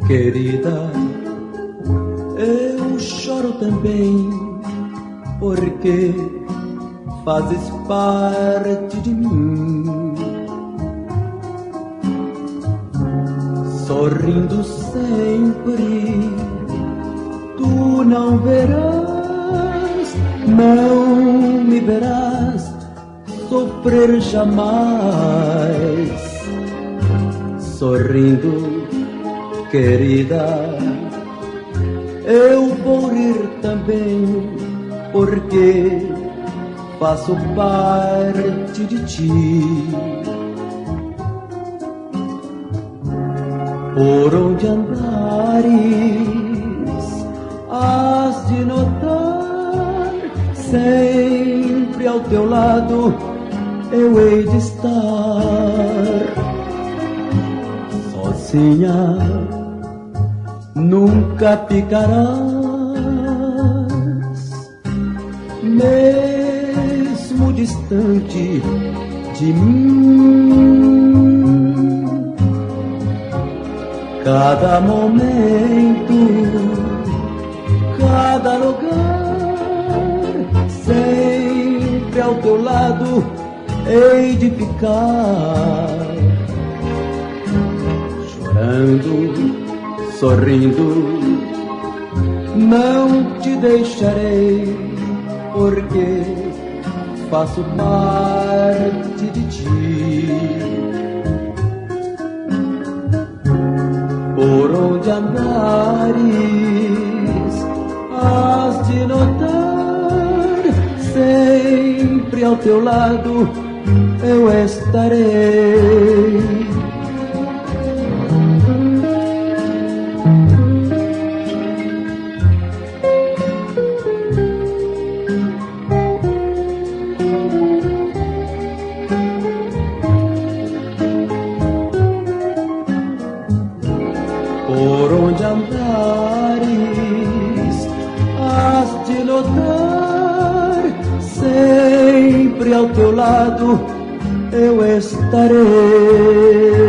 Querida, eu choro também, porque fazes parte de mim. Sorrindo sempre, tu não verás, não me verás sofrer jamais. Sorrindo, querida, eu vou rir também, porque faço parte de ti. Por onde andares, has de notar, sempre ao teu lado eu hei de estar. Sozinha nunca ficarás, mesmo distante de mim. Cada momento, cada lugar, sempre ao teu lado hei de ficar. Chorando, sorrindo, não te deixarei, porque faço parte de ti. Por onde andares, has de notar, sempre ao teu lado eu estarei. Por onde andares, has de notar, sempre ao teu lado eu estarei.